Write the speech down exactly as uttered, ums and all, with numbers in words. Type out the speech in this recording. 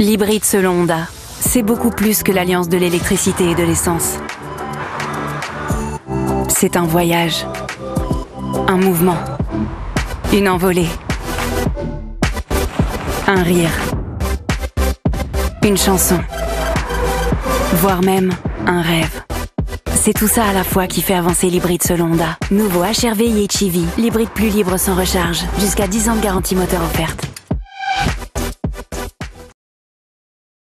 L'hybride selon Honda, c'est beaucoup plus que l'alliance de l'électricité et de l'essence. C'est un voyage, un mouvement, une envolée, un rire, une chanson, voire même un rêve. C'est tout ça à la fois qui fait avancer l'hybride selon Honda. Nouveau H R V i H E V, l'hybride plus libre sans recharge. Jusqu'à dix ans de garantie moteur offerte.